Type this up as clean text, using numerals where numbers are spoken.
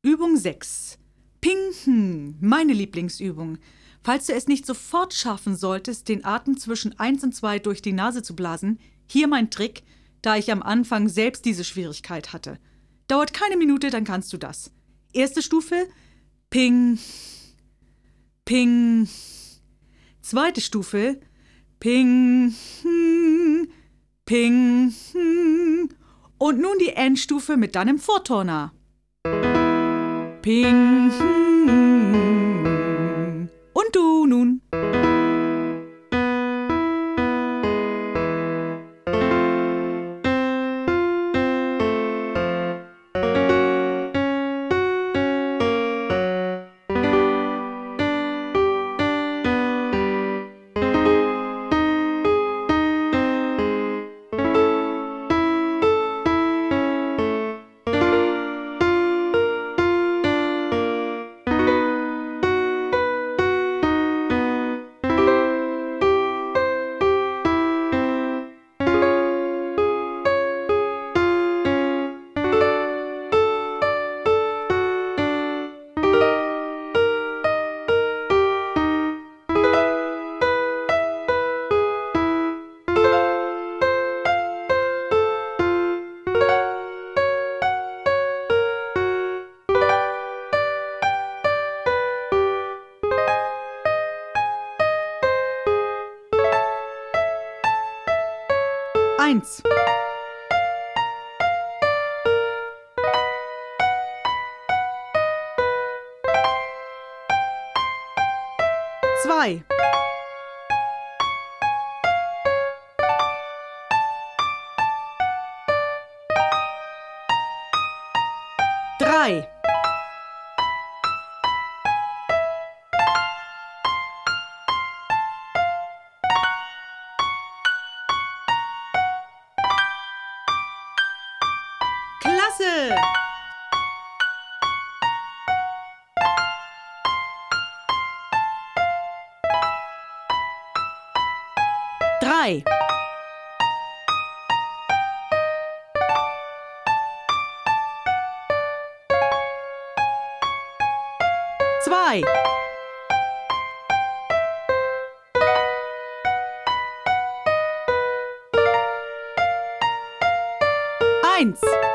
Übung 6. Ping, meine Lieblingsübung. Falls du es nicht sofort schaffen solltest, den Atem zwischen 1 und 2 durch die Nase zu blasen, hier mein Trick, da ich am Anfang selbst diese Schwierigkeit hatte. Dauert keine Minute, dann kannst du das. Erste Stufe, Ping, Ping. Zweite Stufe, Ping, Ping. Und nun die Endstufe mit deinem Vorturner. Ping. Und du nun. Eins. Zwei. Drei. Klasse! Drei. Zwei. Eins.